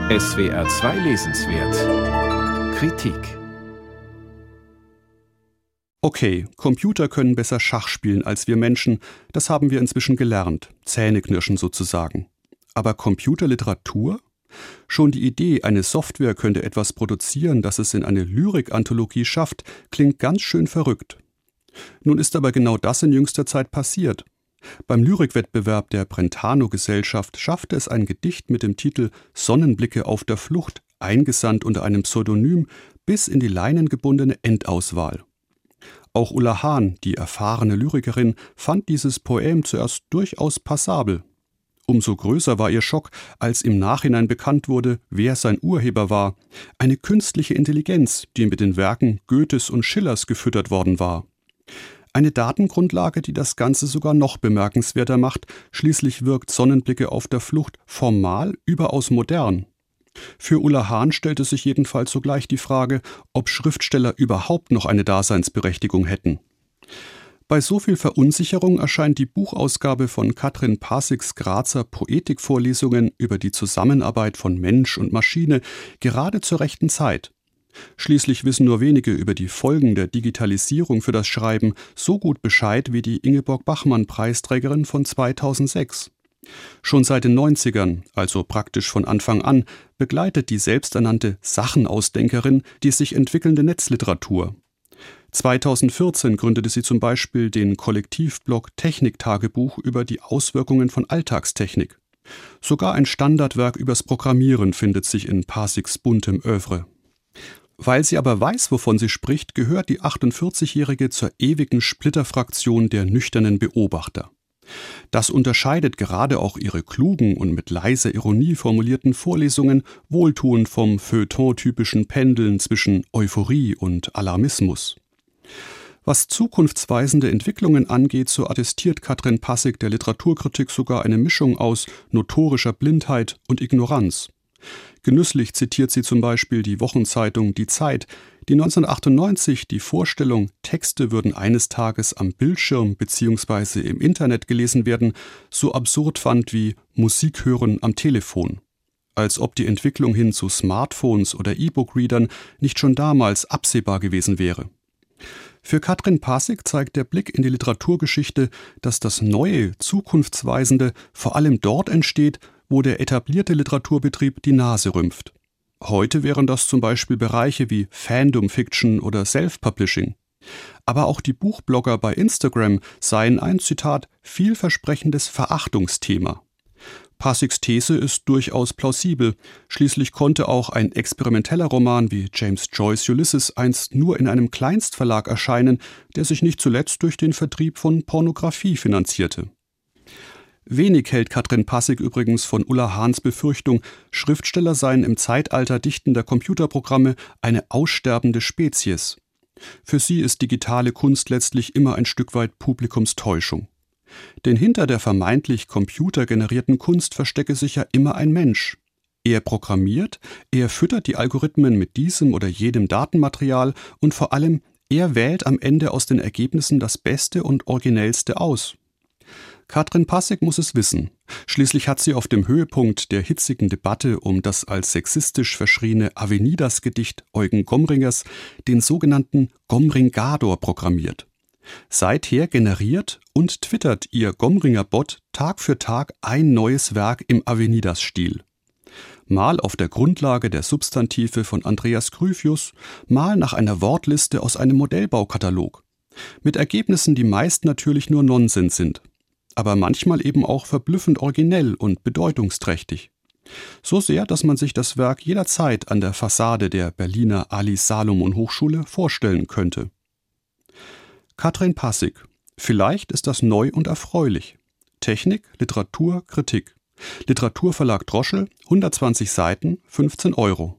SWR 2 Lesenswert Kritik. Okay, Computer können besser Schach spielen als wir Menschen, das haben wir inzwischen gelernt, Zähneknirschen sozusagen. Aber Computerliteratur? Schon die Idee, eine Software könnte etwas produzieren, das es in eine Lyrik-Anthologie schafft, klingt ganz schön verrückt. Nun ist aber genau das in jüngster Zeit passiert. Beim Lyrikwettbewerb der Brentano-Gesellschaft schaffte es ein Gedicht mit dem Titel »Sonnenblicke auf der Flucht«, eingesandt unter einem Pseudonym, bis in die leinengebundene Endauswahl. Auch Ulla Hahn, die erfahrene Lyrikerin, fand dieses Poem zuerst durchaus passabel. Umso größer war ihr Schock, als im Nachhinein bekannt wurde, wer sein Urheber war. Eine künstliche Intelligenz, die mit den Werken Goethes und Schillers gefüttert worden war. Eine Datengrundlage, die das Ganze sogar noch bemerkenswerter macht, schließlich wirkt Sonnenblicke auf der Flucht formal überaus modern. Für Ulla Hahn stellte sich jedenfalls sogleich die Frage, ob Schriftsteller überhaupt noch eine Daseinsberechtigung hätten. Bei so viel Verunsicherung erscheint die Buchausgabe von Katrin Pasiks Grazer Poetikvorlesungen über die Zusammenarbeit von Mensch und Maschine gerade zur rechten Zeit. Schließlich wissen nur wenige über die Folgen der Digitalisierung für das Schreiben so gut Bescheid wie die Ingeborg-Bachmann-Preisträgerin von 2006. Schon seit den 90ern, also praktisch von Anfang an, begleitet die selbsternannte Sachenausdenkerin die sich entwickelnde Netzliteratur. 2014 gründete sie zum Beispiel den Kollektivblog Techniktagebuch über die Auswirkungen von Alltagstechnik. Sogar ein Standardwerk übers Programmieren findet sich in Pasiks buntem Œuvre. Weil sie aber weiß, wovon sie spricht, gehört die 48-Jährige zur ewigen Splitterfraktion der nüchternen Beobachter. Das unterscheidet gerade auch ihre klugen und mit leiser Ironie formulierten Vorlesungen wohltuend vom Feuilleton-typischen Pendeln zwischen Euphorie und Alarmismus. Was zukunftsweisende Entwicklungen angeht, so attestiert Katrin Pasik der Literaturkritik sogar eine Mischung aus notorischer Blindheit und Ignoranz. Genüsslich zitiert sie zum Beispiel die Wochenzeitung Die Zeit, die 1998 die Vorstellung, Texte würden eines Tages am Bildschirm bzw. im Internet gelesen werden, so absurd fand wie Musik hören am Telefon. Als ob die Entwicklung hin zu Smartphones oder E-Book-Readern nicht schon damals absehbar gewesen wäre. Für Katrin Pasik zeigt der Blick in die Literaturgeschichte, dass das Neue, Zukunftsweisende vor allem dort entsteht, wo der etablierte Literaturbetrieb die Nase rümpft. Heute wären das zum Beispiel Bereiche wie Fandom-Fiction oder Self-Publishing. Aber auch die Buchblogger bei Instagram seien ein, Zitat, vielversprechendes Verachtungsthema. Pasiks These ist durchaus plausibel. Schließlich konnte auch ein experimenteller Roman wie James Joyce Ulysses einst nur in einem Kleinstverlag erscheinen, der sich nicht zuletzt durch den Vertrieb von Pornografie finanzierte. Wenig hält Katrin Pasik übrigens von Ulla Hahns Befürchtung, Schriftsteller seien im Zeitalter dichtender Computerprogramme eine aussterbende Spezies. Für sie ist digitale Kunst letztlich immer ein Stück weit Publikumstäuschung. Denn hinter der vermeintlich computergenerierten Kunst verstecke sich ja immer ein Mensch. Er programmiert, er füttert die Algorithmen mit diesem oder jedem Datenmaterial und vor allem, er wählt am Ende aus den Ergebnissen das Beste und Originellste aus. Katrin Pasik muss es wissen. Schließlich hat sie auf dem Höhepunkt der hitzigen Debatte um das als sexistisch verschriene Avenidas-Gedicht Eugen Gomringers den sogenannten Gomringador programmiert. Seither generiert und twittert ihr Gomringer-Bot Tag für Tag ein neues Werk im Avenidas-Stil. Mal auf der Grundlage der Substantive von Andreas Gryphius, mal nach einer Wortliste aus einem Modellbaukatalog. Mit Ergebnissen, die meist natürlich nur Nonsens sind. Aber manchmal eben auch verblüffend originell und bedeutungsträchtig. So sehr, dass man sich das Werk jederzeit an der Fassade der Berliner Alice-Salomon-Hochschule vorstellen könnte. Katrin Pasik. Vielleicht ist das neu und erfreulich. Technik, Literatur, Kritik. Literaturverlag Droschel, 120 Seiten, 15 €.